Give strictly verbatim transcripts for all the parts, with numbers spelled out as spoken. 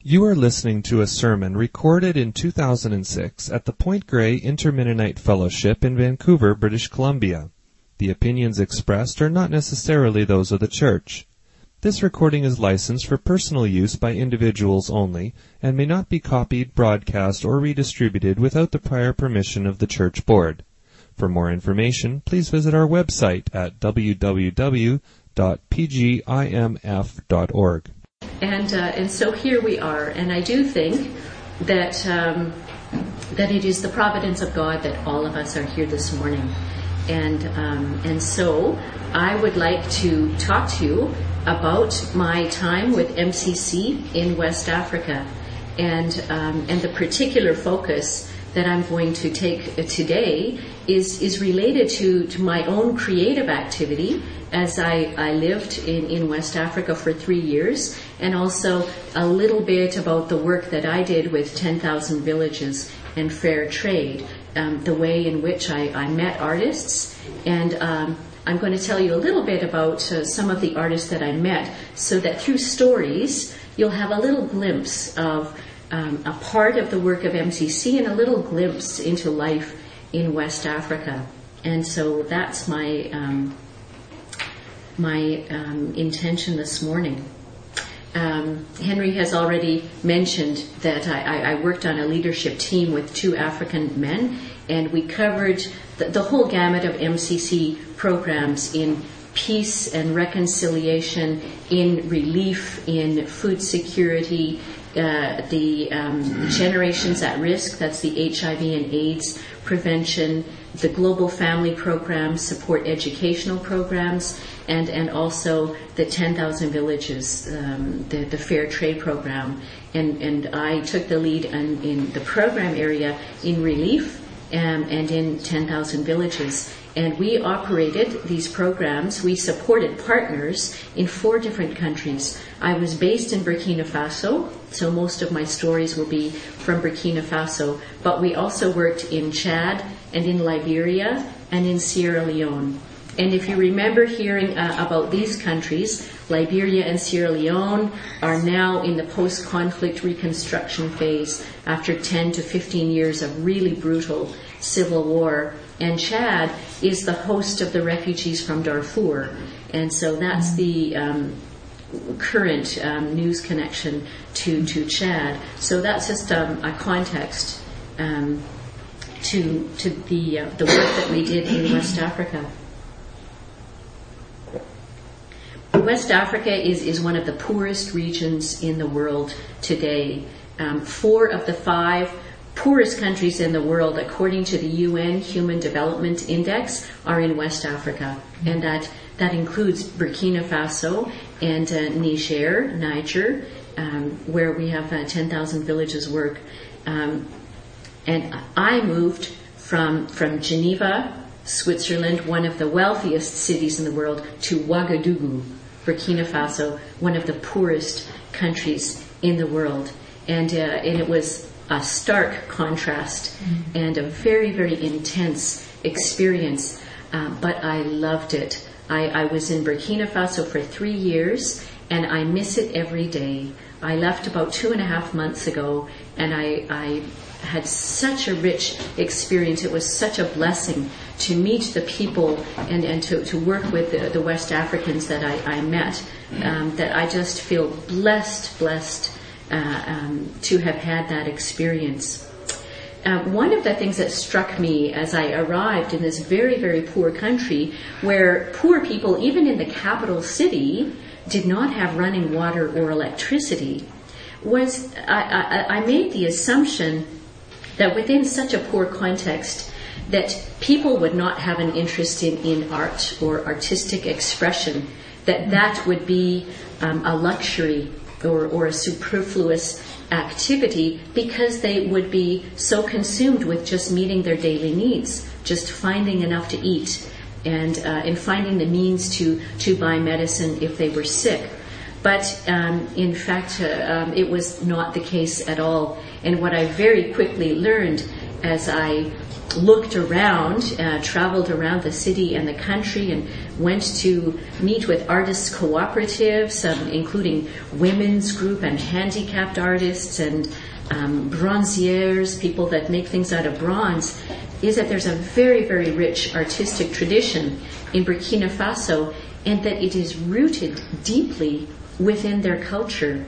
You are listening to a sermon recorded in two thousand six at the Point Grey Inter-Mennonite Fellowship in Vancouver, British Columbia. The opinions expressed are not necessarily those of the church. This recording is licensed for personal use by individuals only and may not be copied, broadcast, or redistributed without the prior permission of the church board. For more information, please visit our website at w w w dot p g i m f dot org. And uh, and so here we are, and I do think that um, that it is the providence of God that all of us are here this morning, and um, and so I would like to talk to you about my time with M C C in West Africa, and um, and the particular focus that I'm going to take today is is related to, to my own creative activity as I, I lived in, in West Africa for three years, and also a little bit about the work that I did with ten thousand Villages and Fair Trade, um, the way in which I, I met artists, and um, I'm going to tell you a little bit about uh, some of the artists that I met, so that through stories you'll have a little glimpse of um, a part of the work of M C C and a little glimpse into life in West Africa. And so that's my um, my um, intention this morning. Um, Henry has already mentioned that I, I worked on a leadership team with two African men, and we covered the, the whole gamut of M C C programs in peace and reconciliation, in relief, in food security, uh, the um, generations at risk, that's the H I V and AIDS prevention, the global family programs, support educational programs, and, and also the ten thousand Villages, um, the, the Fair Trade program. And, and I took the lead in, in the program area in relief um, and in ten thousand Villages. And we operated these programs, we supported partners in four different countries. I was based in Burkina Faso, so most of my stories will be from Burkina Faso, but we also worked in Chad and in Liberia and in Sierra Leone. And if you remember hearing uh, about these countries, Liberia and Sierra Leone are now in the post-conflict reconstruction phase after ten to fifteen years of really brutal civil war. And Chad is the host of the refugees from Darfur. And so that's the um, current um, news connection to, to Chad. So that's just um, a context um, to to the uh, the work that we did in West Africa. West Africa is, is one of the poorest regions in the world today. Um, four of the five poorest countries in the world, according to the U N Human Development Index, are in West Africa. And that, that includes Burkina Faso and uh, Niger, Niger, um, where we have uh, ten thousand Villages work. Um, and I moved from, from Geneva, Switzerland, one of the wealthiest cities in the world, to Ouagadougou, Burkina Faso, one of the poorest countries in the world. And, uh, and it was a stark contrast mm-hmm. and a very, very intense experience, uh, but I loved it. I, I was in Burkina Faso for three years, and I miss it every day. I left about two and a half months ago, and I, I had such a rich experience. It was such a blessing to meet the people and, and to, to work with the, the West Africans that I, I met, um, that I just feel blessed, blessed uh, um, to have had that experience. Uh, one of the things that struck me as I arrived in this very, very poor country, where poor people, even in the capital city, did not have running water or electricity, was I, I, I made the assumption that within such a poor context that people would not have an interest in, in art or artistic expression, that that would be um, a luxury or, or a superfluous activity because they would be so consumed with just meeting their daily needs, just finding enough to eat and, uh, and finding the means to, to buy medicine if they were sick. But um, in fact, uh, um, it was not the case at all. And what I very quickly learned as I looked around, uh, traveled around the city and the country, and went to meet with artists' cooperatives, um, including women's group and handicapped artists and um, bronziers, people that make things out of bronze, is that there's a very, very rich artistic tradition in Burkina Faso, and that it is rooted deeply within their culture.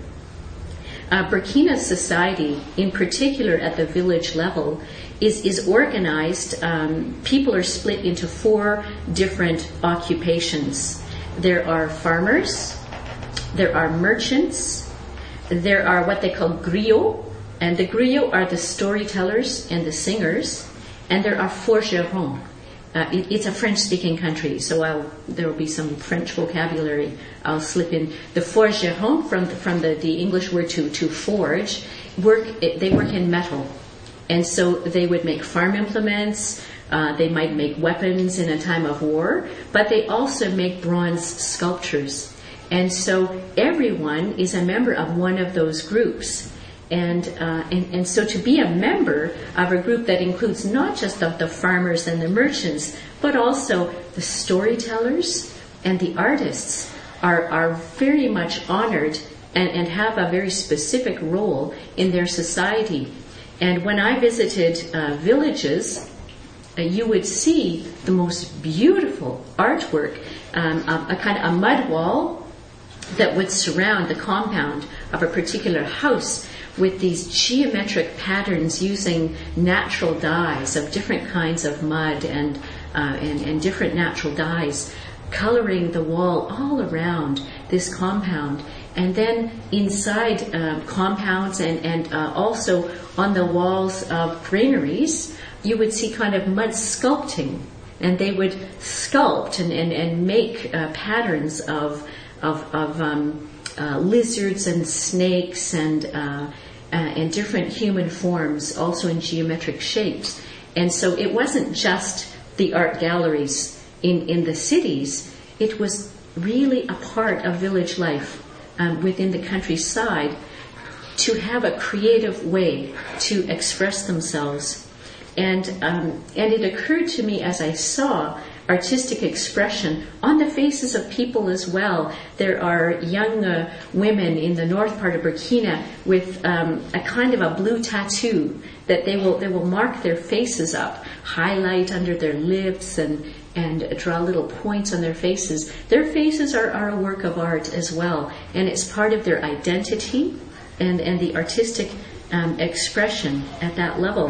Uh, Burkina's society, in particular at the village level, is, is organized. Um, people are split into four different occupations. There are farmers, there are merchants, there are what they call griots, and the griots are the storytellers and the singers, and there are forgerons. Uh, it, it's a French-speaking country, so I'll, there will be some French vocabulary I'll slip in. The forgeron, from the, from the, the English word to, to forge, work. They work in metal, and so they would make farm implements. Uh, they might make weapons in a time of war, but they also make bronze sculptures. And so everyone is a member of one of those groups. And, uh, and and so to be a member of a group that includes not just the, the farmers and the merchants, but also the storytellers and the artists are, are very much honored and, and have a very specific role in their society. And when I visited uh, villages, uh, you would see the most beautiful artwork, um, a, a kind of a mud wall that would surround the compound of a particular house, with these geometric patterns using natural dyes of different kinds of mud and, uh, and, and different natural dyes, coloring the wall all around this compound. And then inside uh, compounds and, and uh, also on the walls of granaries, you would see kind of mud sculpting. And they would sculpt and, and, and make uh, patterns of, of, of um, uh, lizards and snakes and uh, Uh, and different human forms, also in geometric shapes. And so it wasn't just the art galleries in, in the cities, it was really a part of village life um, within the countryside to have a creative way to express themselves. And, um, and it occurred to me as I saw artistic expression on the faces of people as well. There are young uh, women in the north part of Burkina with um, a kind of a blue tattoo that they will they will mark their faces up, highlight under their lips, and and draw little points on their faces. Their faces are, are a work of art as well, and it's part of their identity and, and the artistic um, expression at that level.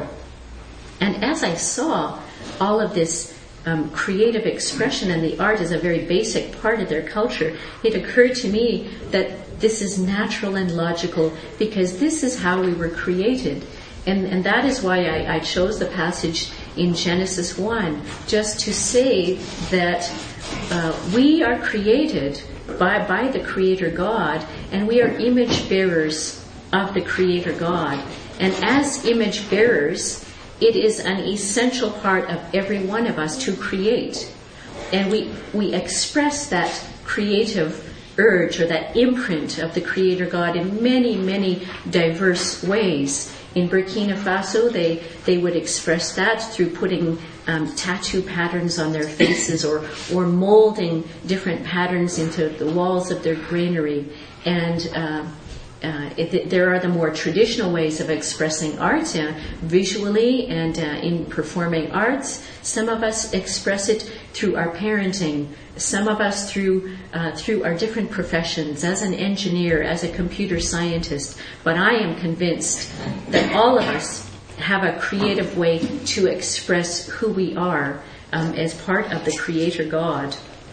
And as I saw all of this Um, creative expression and the art is a very basic part of their culture, it occurred to me that this is natural and logical because this is how we were created. And, and that is why I, I chose the passage in Genesis one, just to say that uh, we are created by, by the Creator God, and we are image bearers of the Creator God. And as image bearers, it is an essential part of every one of us to create. And we, we express that creative urge or that imprint of the Creator God in many, many diverse ways. In Burkina Faso, they, they would express that through putting um, tattoo patterns on their faces or, or molding different patterns into the walls of their granary. And uh, Uh, it, there are the more traditional ways of expressing art, uh, visually and uh, in performing arts. Some of us express it through our parenting. Some of us through uh, through our different professions, as an engineer, as a computer scientist. But I am convinced that all of us have a creative way to express who we are um, as part of the Creator God.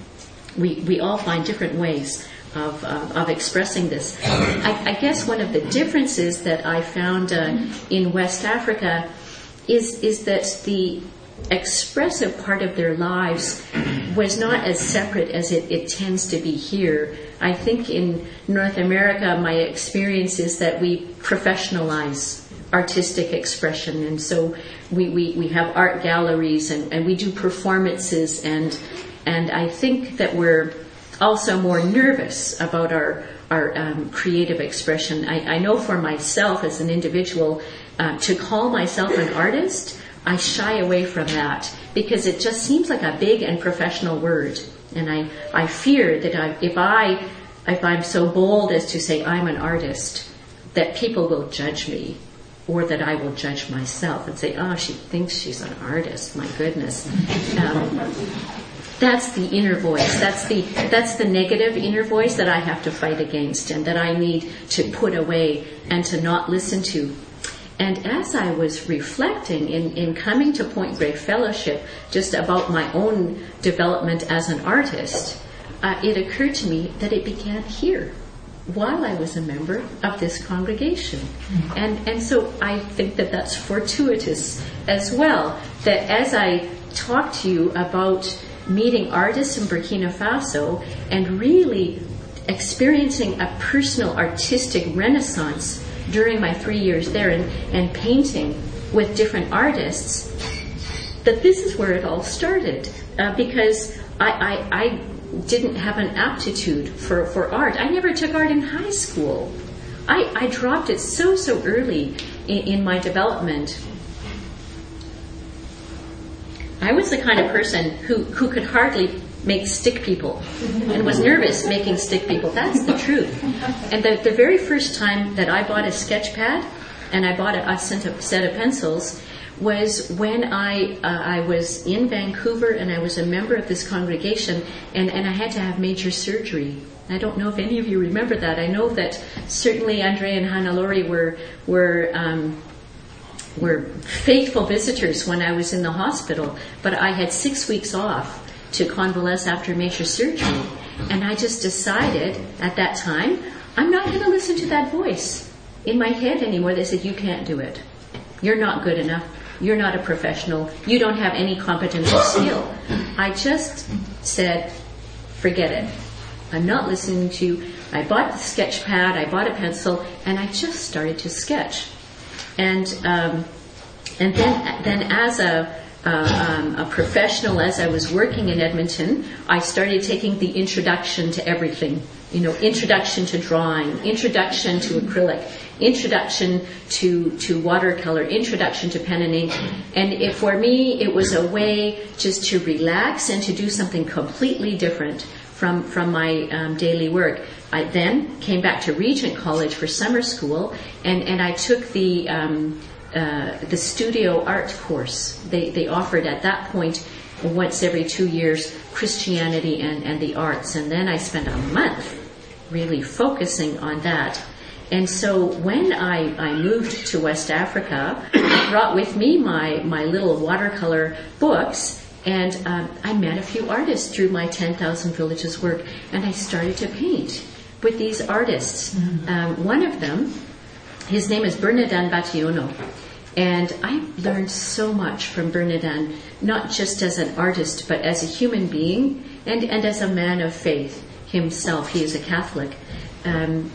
We we all find different ways Of, uh, of expressing this. I, I guess one of the differences that I found uh, in West Africa is is that the expressive part of their lives was not as separate as it, it tends to be here. I think in North America, my experience is that we professionalize artistic expression, and so we, we, we have art galleries and, and we do performances, and and I think that we're also more nervous about our our um, creative expression. I, I know for myself as an individual, uh, to call myself an artist, I shy away from that because it just seems like a big and professional word. And I, I fear that I, if I, if I'm so bold as to say I'm an artist, that people will judge me, or that I will judge myself and say, oh, she thinks she's an artist. My goodness. Um, that's the inner voice. That's the, that's the negative inner voice that I have to fight against and that I need to put away and to not listen to. And as I was reflecting in, in coming to Point Grey Fellowship just about my own development as an artist, uh, it occurred to me that it began here while I was a member of this congregation. Mm-hmm. And, and so I think that that's fortuitous as well, that as I talk to you about meeting artists in Burkina Faso and really experiencing a personal artistic renaissance during my three years there and, and painting with different artists, that this is where it all started. Uh, because I, I, I didn't have an aptitude for, for art. I never took art in high school. I, I dropped it so, so early in, in my development. I was the kind of person who, who could hardly make stick people and was nervous making stick people. That's the truth. And the, the very first time that I bought a sketch pad and I bought a, a set of pencils was when I uh, I was in Vancouver and I was a member of this congregation and, and I had to have major surgery. I don't know if any of you remember that. I know that certainly Andre and Hannah-Laurie were were um, were faithful visitors when I was in the hospital, but I had six weeks off to convalesce after major surgery. And I just decided at that time, I'm not going to listen to that voice in my head anymore that said, you can't do it. You're not good enough. You're not a professional. You don't have any competence or skill. I just said, forget it. I'm not listening to you. I bought the sketch pad, I bought a pencil, and I just started to sketch. And um, and then then as a uh, um, a professional, as I was working in Edmonton, I started taking the introduction to everything. You know, introduction to drawing, introduction to acrylic, introduction to to watercolor, introduction to pen and ink. And it, for me, it was a way just to relax and to do something completely different from from my um, daily work. I then came back to Regent College for summer school, and, and I took the um, uh, the studio art course. They they offered at that point, once every two years, Christianity and, and the arts. And then I spent a month really focusing on that. And so when I, I moved to West Africa, I brought with me my, my little watercolor books, and um, I met a few artists through my ten thousand Villages work, and I started to paint with these artists. Mm-hmm. Um, one of them, his name is Bernardin Bationo, and I learned so much from Bernardin, not just as an artist, but as a human being and, and as a man of faith himself. He is a Catholic. Um,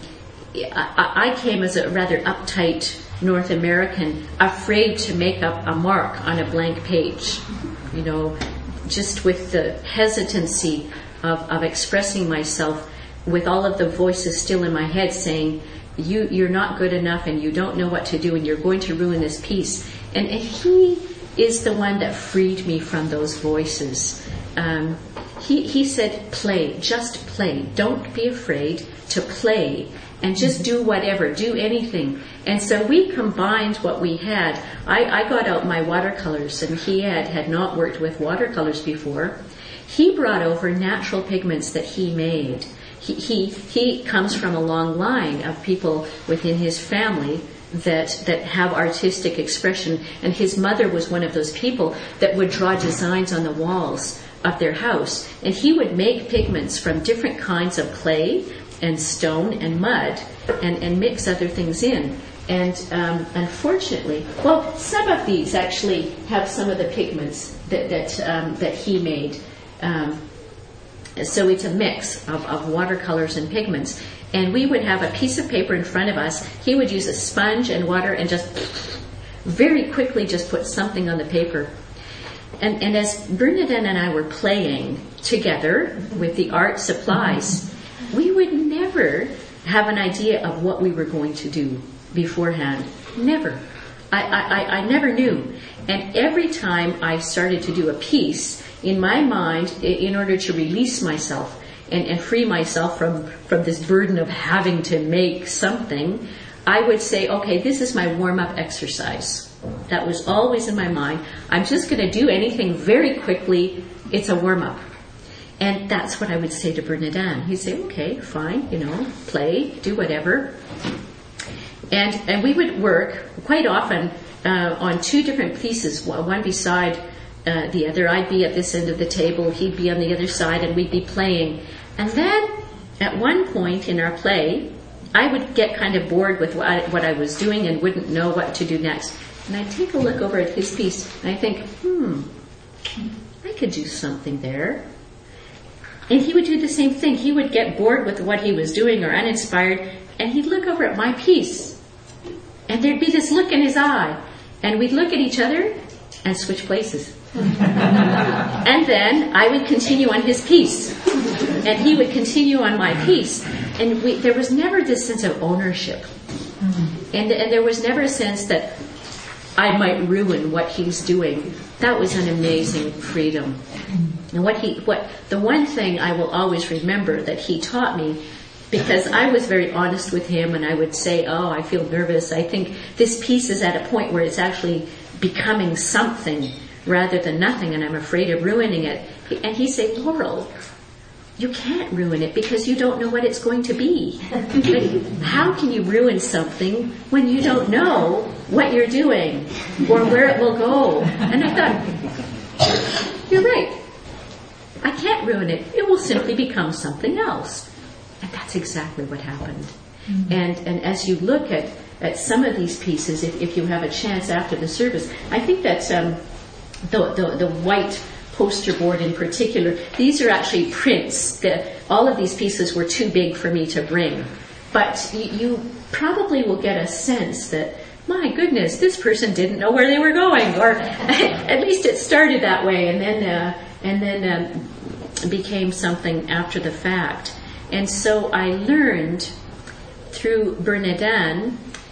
I, I came as a rather uptight North American, afraid to make up a mark on a blank page, you know, just with the hesitancy of, of expressing myself with all of the voices still in my head saying, you, you're not good enough and you don't know what to do and you're going to ruin this piece. And, and he is the one that freed me from those voices. Um, he, he said, play, just play. Don't be afraid to play and just do whatever, do anything. And so we combined what we had. I, I got out my watercolors, and he had, had not worked with watercolors before. He brought over natural pigments that he made. He, he, he comes from a long line of people within his family that, that have artistic expression, and his mother was one of those people that would draw designs on the walls of their house. And he would make pigments from different kinds of clay and stone and mud and, and mix other things in. And um, unfortunately, well, some of these actually have some of the pigments that that, um, that he made. Um, so it's a mix of, of watercolors and pigments. And we would have a piece of paper in front of us. He would use a sponge and water and just very quickly just put something on the paper. And, and as Bernardin and I were playing together with the art supplies, we would never have an idea of what we were going to do beforehand. Never. I, I, I never knew. And every time I started to do a piece, in my mind, in order to release myself and, and free myself from, from this burden of having to make something, I would say, okay, this is my warm-up exercise. That was always in my mind. I'm just going to do anything very quickly. It's a warm-up. And that's what I would say to Bernadette. He'd say, okay, fine, you know, play, do whatever. And and we would work quite often uh, on two different pieces, one beside uh, the other. I'd be at this end of the table, he'd be on the other side, and we'd be playing. And then at one point in our play, I would get kind of bored with what I, what I was doing and wouldn't know what to do next. And I'd take a look over at his piece, and I think, hmm, I could do something there. And he would do the same thing. He would get bored with what he was doing or uninspired, and he'd look over at my piece. And there'd be this look in his eye. And we'd look at each other and switch places. And then I would continue on his piece. And he would continue on my piece. And we, there was never this sense of ownership. And, and there was never a sense that I might ruin what he's doing. That was an amazing freedom. And what he, what the one thing I will always remember that he taught me, because I was very honest with him, and I would say, oh, I feel nervous. I think this piece is at a point where it's actually becoming something rather than nothing, and I'm afraid of ruining it. And he'd say, Laurel, you can't ruin it because you don't know what it's going to be. Like, how can you ruin something when you don't know what you're doing or where it will go? And I thought, you're right. I can't ruin it. It will simply become something else. And that's exactly what happened. Mm-hmm. And and as you look at, at some of these pieces, if, if you have a chance after the service, I think that um, the, the the white poster board in particular, these are actually prints. The, all of these pieces were too big for me to bring. But you, you probably will get a sense that, my goodness, this person didn't know where they were going, or at least it started that way, and then uh, and then um, became something after the fact. And so I learned through Bernadette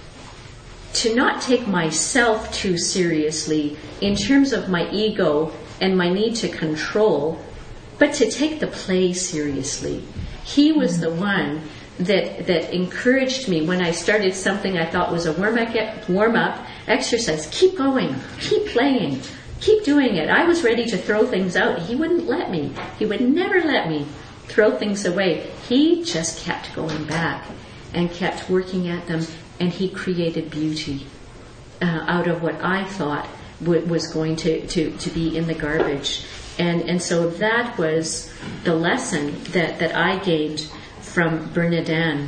to not take myself too seriously in terms of my ego and my need to control, but to take the play seriously. He was the one that that encouraged me when I started something I thought was a warm-up warm-up exercise. Keep going, keep playing, keep doing it. I was ready to throw things out. He wouldn't let me. He would never let me throw things away. He just kept going back and kept working at them, and he created beauty uh, out of what I thought w- was going to, to, to be in the garbage. And and so that was the lesson that, that I gained from Bernadette.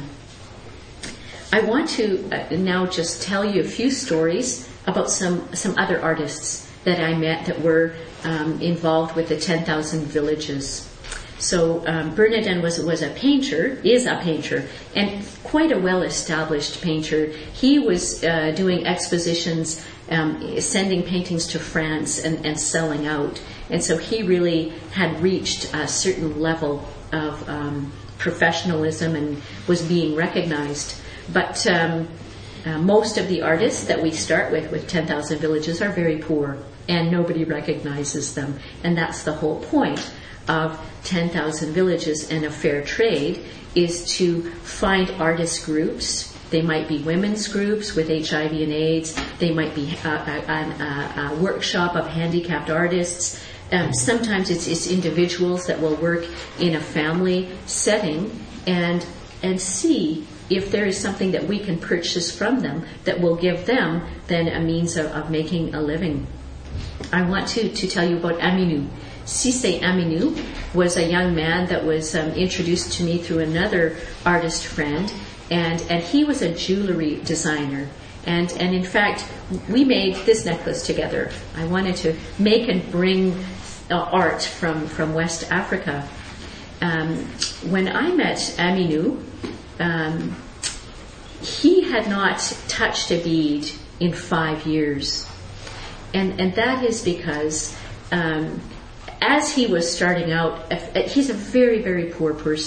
I want to uh, now just tell you a few stories about some, some other artists that I met that were um, involved with the ten thousand Villages. So um, Bernadette was was a painter, is a painter, and quite a well-established painter. He was uh, doing expositions, um, sending paintings to France and, and selling out. And so he really had reached a certain level of um, professionalism and was being recognized. But um, uh, most of the artists that we start with, with ten thousand Villages, are very poor, and nobody recognizes them. And that's the whole point of ten thousand Villages and a fair trade, is to find artist groups. They might be women's groups with H I V and AIDS. They might be a, a, a, a workshop of handicapped artists. Um, sometimes it's, it's individuals that will work in a family setting and and see if there is something that we can purchase from them that will give them then a means of, of making a living. I want to, to tell you about Aminou. Cissé Aminou was a young man that was um, introduced to me through another artist friend, and, and he was a jewelry designer. And, and in fact, we made this necklace together. I wanted to make and bring uh, art from, from West Africa. Um, when I met Aminou, um, he had not touched a bead in five years. And, and that is because um, as he was starting out, he's a very, very poor person.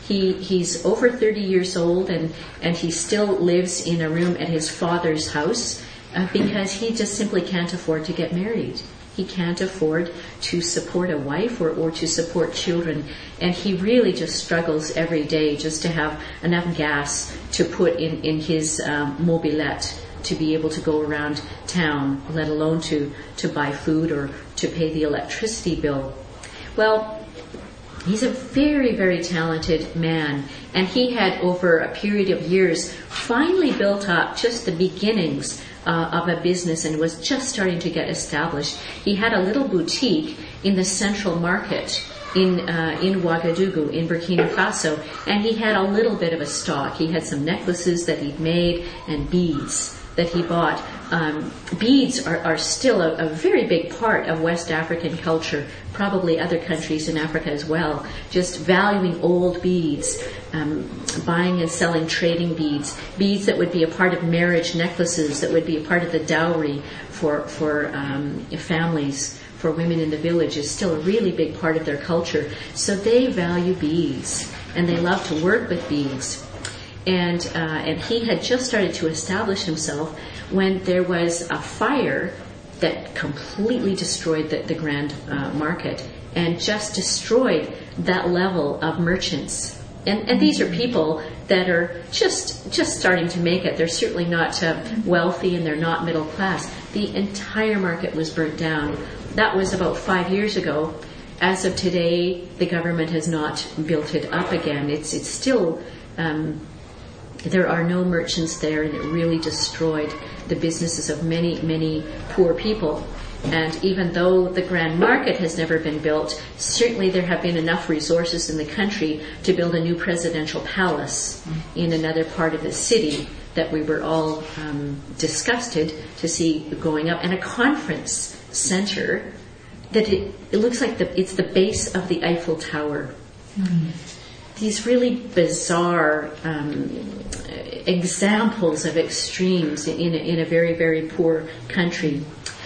He he's over thirty years old, and, and he still lives in a room at his father's house uh, because he just simply can't afford to get married. He can't afford to support a wife or, or to support children. And he really just struggles every day just to have enough gas to put in, in his um, mobilette to be able to go around town, let alone to, to buy food or to pay the electricity bill. Well, he's a very, very talented man. And he had, over a period of years, finally built up just the beginnings Uh, of a business and was just starting to get established. He had a little boutique in the central market in uh, in Ouagadougou, in Burkina Faso, and he had a little bit of a stock. He had some necklaces that he'd made and beads that he bought. Um, beads are, are still a, a very big part of West African culture, probably other countries in Africa as well, just valuing old beads, um, buying and selling trading beads, beads that would be a part of marriage necklaces, that would be a part of the dowry for, for um, families, for women in the village, is still a really big part of their culture. So they value beads, and they love to work with beads. And uh, and he had just started to establish himself when there was a fire that completely destroyed the, the Grand uh, Market and just destroyed that level of merchants. And, and these are people that are just just starting to make it. They're certainly not uh, wealthy, and they're not middle class. The entire market was burnt down. That was about five years ago. As of today, the government has not built it up again. It's it's still... Um, There are no merchants there, and it really destroyed the businesses of many, many poor people. And even though the Grand Market has never been built, certainly there have been enough resources in the country to build a new presidential palace in another part of the city that we were all um, disgusted to see going up, and a conference center that it, it looks like the, it's the base of the Eiffel Tower. Mm-hmm. These really bizarre um, examples of extremes in a, in a very, very poor country.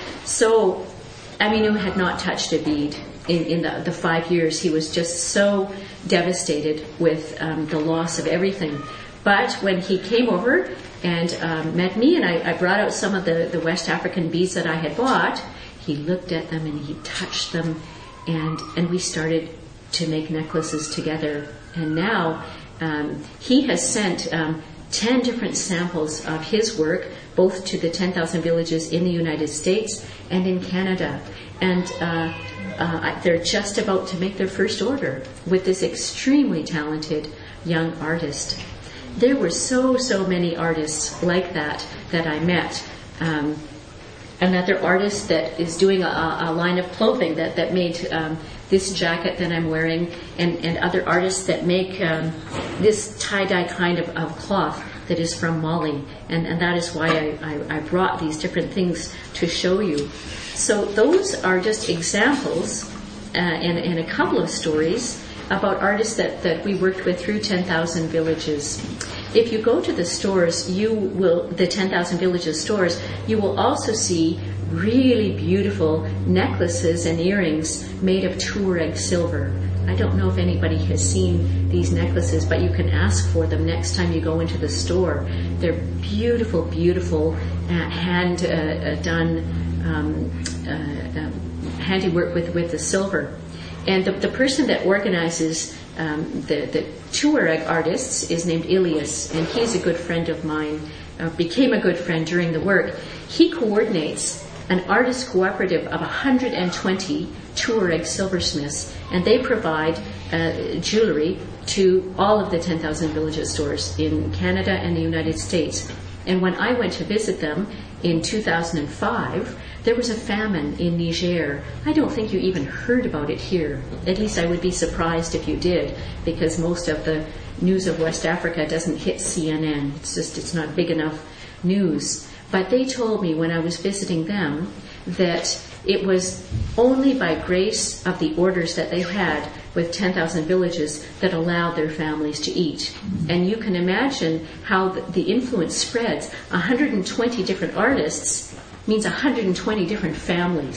So Aminu had not touched a bead in, in the, the five years. He was just so devastated with um, the loss of everything. But when he came over and um, met me, and I, I brought out some of the, the West African beads that I had bought, he looked at them and he touched them, and, and we started to make necklaces together. And now um, he has sent um, ten different samples of his work, both to the ten thousand villages in the United States and in Canada. And uh, uh, they're just about to make their first order with this extremely talented young artist. There were so, so many artists like that that I met. Um, another artist that is doing a, a line of clothing that, that made... Um, this jacket that I'm wearing, and, and other artists that make um, this tie-dye kind of, of cloth that is from Mali. And, and that is why I, I, I brought these different things to show you. So those are just examples uh, and, and a couple of stories about artists that, that we worked with through ten thousand Villages. If you go to the stores, you will, the ten thousand Villages stores, you will also see really beautiful necklaces and earrings made of Tuareg silver. I don't know if anybody has seen these necklaces, but you can ask for them next time you go into the store. They're beautiful, beautiful, uh, hand uh, uh, done um, uh, uh, handiwork with, with the silver. And the, the person that organizes um, the, the Tuareg artists is named Ilias, and he's a good friend of mine, uh, became a good friend during the work. He coordinates an artist cooperative of one hundred twenty Tuareg silversmiths, and they provide uh, jewelry to all of the ten thousand Villages stores in Canada and the United States. And when I went to visit them in two thousand five, there was a famine in Niger. I don't think you even heard about it here. At least I would be surprised if you did, because most of the news of West Africa doesn't hit C N N. It's just, it's not big enough news. But they told me when I was visiting them that it was only by grace of the orders that they had with ten thousand Villages that allowed their families to eat. And you can imagine how the influence spreads. one hundred twenty different artists means one hundred twenty different families.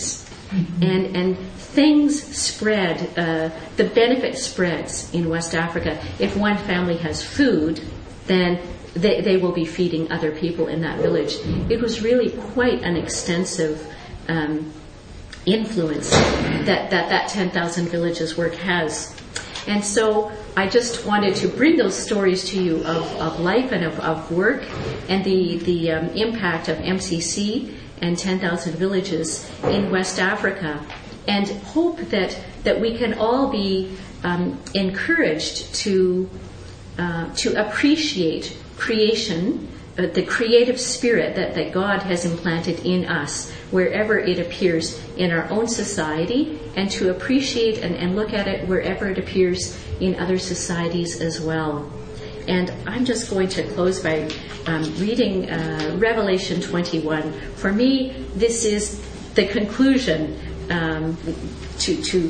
And and things spread, uh, the benefit spreads in West Africa. If one family has food, then they, they will be feeding other people in that village. It was really quite an extensive um, influence that that, that ten thousand Villages work has. And so I just wanted to bring those stories to you of, of life and of, of work and the, the um, impact of M C C and ten thousand Villages in West Africa, and hope that, that we can all be um, encouraged to uh, to appreciate creation, uh, the creative spirit that, that God has implanted in us wherever it appears in our own society, and to appreciate and, and look at it wherever it appears in other societies as well. And I'm just going to close by um, reading uh, Revelation twenty-one. For me, this is the conclusion. Um, to, to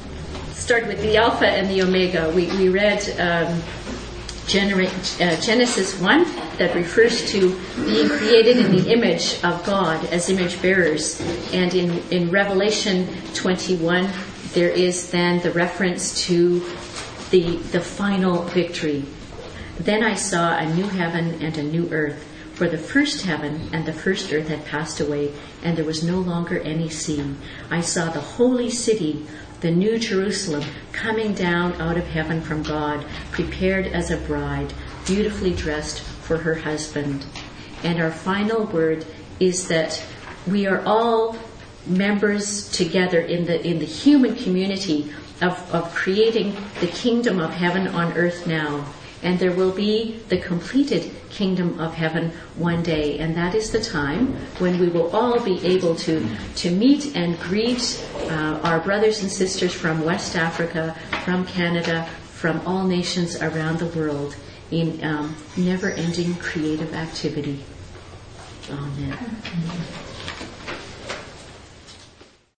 start with the Alpha and the Omega, we, we read um, Genera- uh, Genesis one, that refers to being created in the image of God as image bearers. And in, in Revelation twenty-one, there is then the reference to the the final victory. Then I saw a new heaven and a new earth, for the first heaven and the first earth had passed away, and there was no longer any sea. I saw the holy city, the new Jerusalem, coming down out of heaven from God, prepared as a bride, beautifully dressed for her husband. And our final word is that we are all members together in the in the human community of, of creating the kingdom of heaven on earth now. And there will be the completed kingdom of heaven one day. And that is the time when we will all be able to, to meet and greet uh, our brothers and sisters from West Africa, from Canada, from all nations around the world in um, never-ending creative activity. Amen.